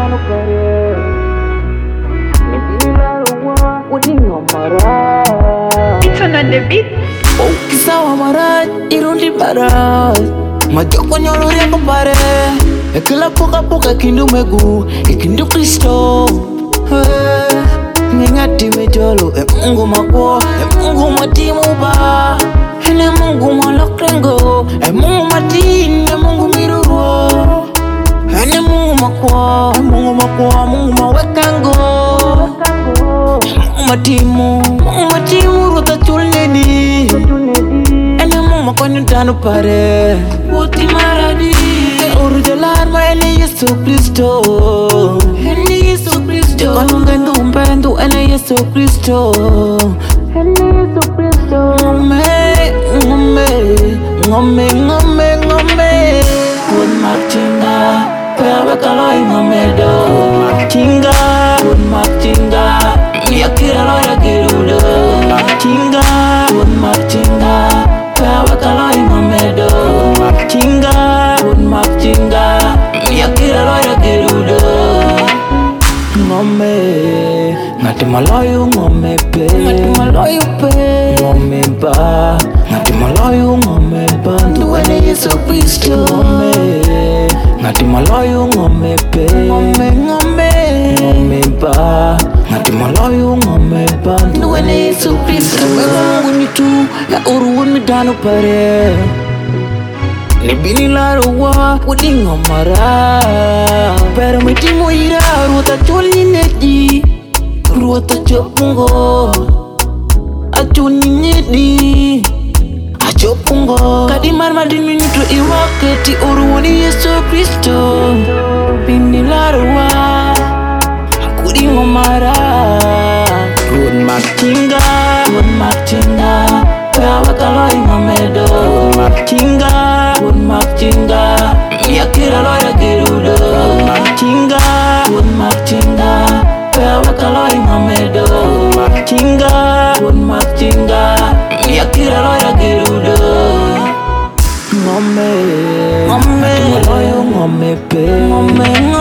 dano kare. Nibila ruwa udi ngomara. It's on the beat. Kisawa marat irundi barat. Majoko nyolo riako pare. Ekila poka kindu megu ikindu Kristo. Ngingati mejolo Mungu makwo Mungu matimu ba. Ene Mungu malokrengo Mungu matini Mungu miruro. Ene Mungu makwo Mungu mawekango. Mungu matimu ruta chulnedi. Ene Mungu makonyo dano pare. Woti maradi Urujalar ma ene Yesu Kristo. Ene Yesu Kristo Kanungendu mpendu ene Yesu Kristo. Ene Yesu Kristo Ngome Kun martinga Pewe kaloi ngomedo Kun martinga Miyakira loya kirudo Kun martinga Pewe kaloi ngomedo Kun martinga Miyakira loya kirudo Ngome Ngati maloyo ngome pe. Ngome ba Ngati maloyo ngome ba. Nduwene Yesu Kristo. Ngome Ngati maloyo ngome pe. Ngome ba Ngati maloyo ngome ba. Nduwene Yesu Kristo. Mungu ni tu ya uruun midano pare. Nibini laruwa udi ngomara. Pero mitimo ira ruota chuli nedi. Ruota chopungo Achuni nedi Achopungo Kadimar madini nito iwaketi uruwani Yesu Kristo. Bini laruwa Kudi ngomara. Kun martinga Pewe kaloi ngomedo. Kun martinga Miyakira loya kirudo. Kun martinga Pewe kaloi ngomedo. Kun martinga Miyakira loya kirudo. Ngome Maloyo ngome pe.